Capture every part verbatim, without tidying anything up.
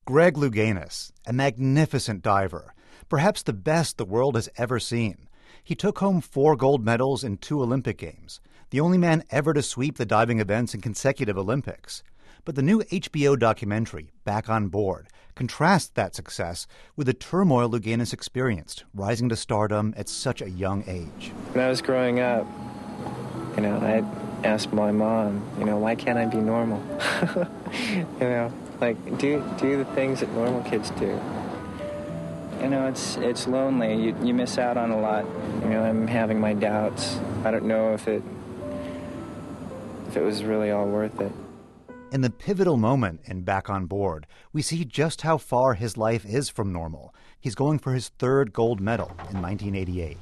Greg Louganis, a magnificent diver, perhaps the best the world has ever seen. He took home four gold medals in two Olympic Games, the only man ever to sweep the diving events in consecutive Olympics. But the new H B O documentary, Back on Board, contrasts that success with the turmoil Louganis experienced, rising to stardom at such a young age. When I was growing up, you know, I asked my mom, you know, why can't I be normal? you know, like, do do the things that normal kids do. You know, it's it's lonely. You you miss out on a lot. You know, I'm having my doubts. I don't know if it if it was really all worth it. In the pivotal moment in Back on Board, we see just how far his life is from normal. He's going for his third gold medal in nineteen eighty-eight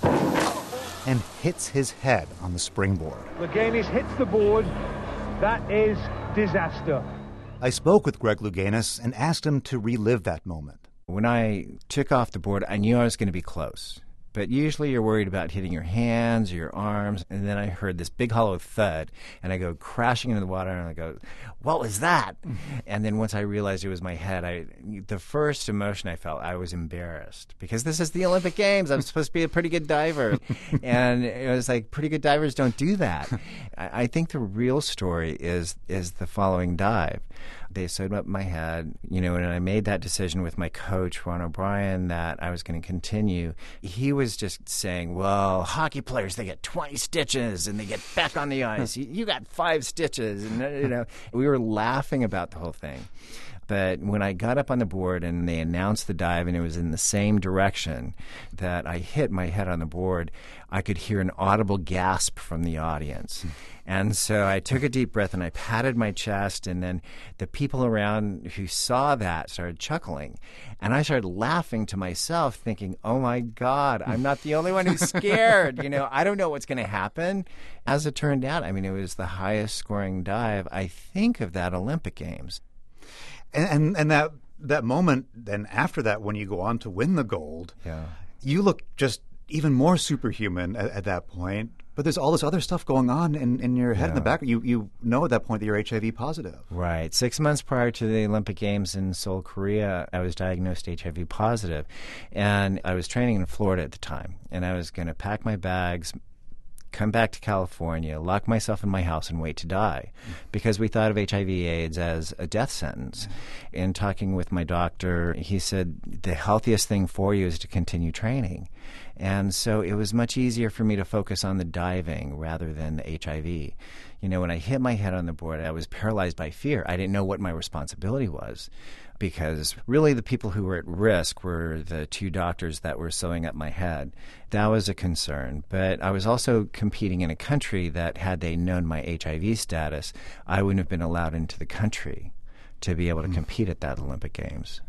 and hits his head on the springboard. Louganis hits the board. That is disaster. I spoke with Greg Louganis and asked him to relive that moment. When I took off the board, I knew I was going to be close. But usually you're worried about hitting your hands or your arms, and then I heard this big hollow thud, and I go crashing into the water, and I go, what was that? And then once I realized it was my head, I the first emotion I felt, I was embarrassed, because this is the Olympic Games. I'm supposed to be a pretty good diver. And it was like, pretty good divers don't do that. I, I think the real story is is the following dive. They sewed up my head, you know, and I made that decision with my coach, Ron O'Brien, that I was going to continue. He was just saying, well, hockey players, they get twenty stitches and they get back on the ice. You, you got five stitches. And, you know, we were laughing about the whole thing. But when I got up on the board and they announced the dive and it was in the same direction that I hit my head on the board, I could hear an audible gasp from the audience. And so I took a deep breath and I patted my chest, and then the people around who saw that started chuckling. And I started laughing to myself, thinking, oh, my God, I'm not the only one who's scared. You know, I don't know what's going to happen. As it turned out, I mean, it was the highest scoring dive, I think, of that Olympic Games. And and, and that, that moment then after that, when you go on to win the gold, yeah. you look just even more superhuman at, at that point. But there's all this other stuff going on in, in your head, yeah. in the back. You you know at that point that you're H I V positive. Right. Six months prior to the Olympic Games in Seoul, Korea, I was diagnosed H I V positive. And I was training in Florida at the time. And I was going to pack my bags, come back to California, lock myself in my house, and wait to die. Mm. Because we thought of H I V AIDS as a death sentence. Mm. In talking with my doctor, he said, the healthiest thing for you is to continue training. And so it was much easier for me to focus on the diving rather than the H I V. You know, when I hit my head on the board, I was paralyzed by fear. I didn't know what my responsibility was, because really the people who were at risk were the two doctors that were sewing up my head. That was a concern. But I was also competing in a country that, had they known my H I V status, I wouldn't have been allowed into the country to be able to compete at that Olympic Games.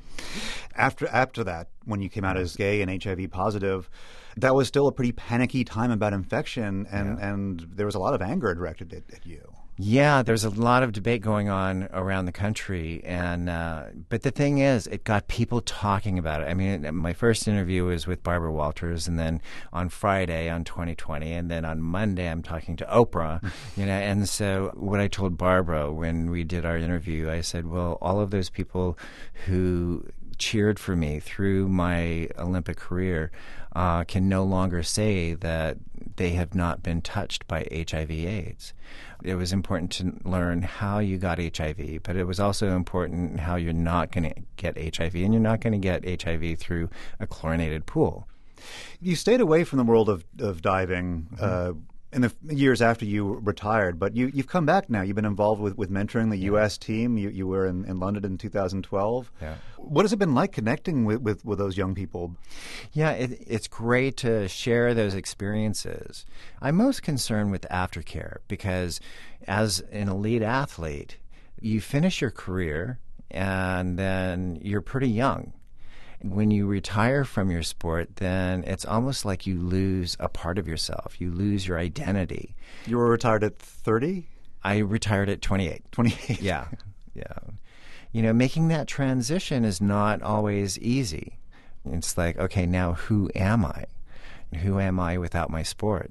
After after that, when you came out as gay and H I V positive, that was still a pretty panicky time about infection, and, yeah. and there was a lot of anger directed at, at you. Yeah, there's a lot of debate going on around the country, and uh, but the thing is, it got people talking about it. I mean, my first interview was with Barbara Walters, and then on Friday on twenty twenty, and then on Monday I'm talking to Oprah, you know. And so what I told Barbara when we did our interview, I said, well, all of those people who cheered for me through my Olympic career uh, can no longer say that they have not been touched by H I V AIDS. It was important to learn how you got H I V, but it was also important how you're not going to get H I V, and you're not going to get H I V through a chlorinated pool. You stayed away from the world of, of diving mm-hmm. uh, in the years after you retired, but you, you've come back now. You've been involved with, with mentoring the yeah. U S team. You, you were in, in London in two thousand twelve. Yeah. What has it been like connecting with, with, with those young people? Yeah, it, it's great to share those experiences. I'm most concerned with aftercare, because as an elite athlete, you finish your career and then you're pretty young. When you retire from your sport, then it's almost like you lose a part of yourself. You lose your identity. You were retired at thirty? I retired at twenty-eight. twenty-eight? Yeah, yeah. You know, making that transition is not always easy. It's like, okay, now who am I? Who am I without my sport?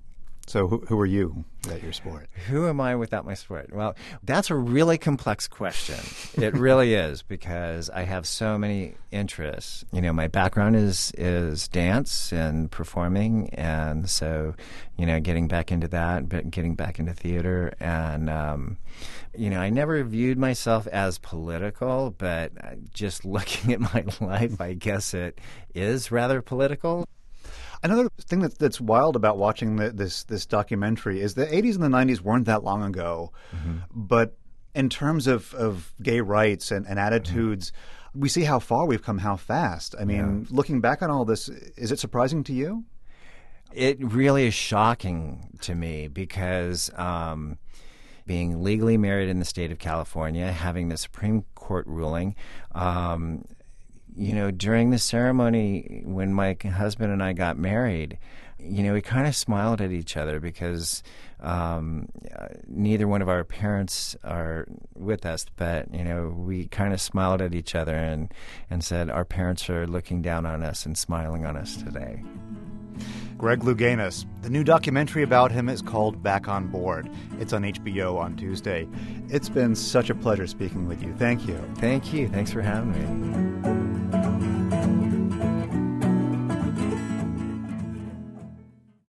So who, who are you without your sport? Who am I without my sport? Well, that's a really complex question. It really is, because I have so many interests. You know, my background is is dance and performing, and so, you know, getting back into that, but getting back into theater, and um, you know, I never viewed myself as political, but just looking at my life, I guess it is rather political. Another thing that, that's wild about watching the, this this documentary is the eighties and the nineties weren't that long ago, mm-hmm. but in terms of, of gay rights and, and attitudes, mm-hmm. we see how far we've come, how fast. I mean, yeah. looking back on all this, is it surprising to you? It really is shocking to me because um, being legally married in the state of California, having the Supreme Court ruling, um, you know, during the ceremony when my husband and I got married, you know, we kind of smiled at each other because um, neither one of our parents are with us, but, you know, we kind of smiled at each other and, and said our parents are looking down on us and smiling on us today. Greg Louganis. The new documentary about him is called Back on Board. It's on H B O on Tuesday. It's been such a pleasure speaking with you. Thank you. Thank you. Thanks for having me.